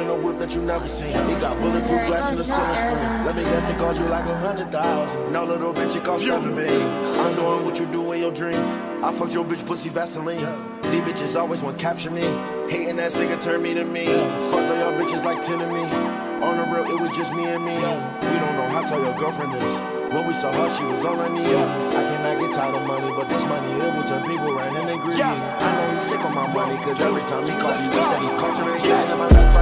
in a whip that you never seen. It got bulletproof glass in the ceiling screen. Let me guess, it cost you like 100,000. No, little bitch, it cost 7 billion. I'm doing what you do in your dreams. I fucked your bitch pussy Vaseline. These bitches always want to capture me. Hating ass nigga turn me to me. Fucked all y'all bitches like 10 to me. On the real, it was just me and me. We don't know how tall your girlfriend is. When we saw her, she was on her knees. I cannot get tired of money, but this money, it will turn people right in and greedy. I know he's sick of my money, cause every time he calls, he wish that he calls her and saying in my life.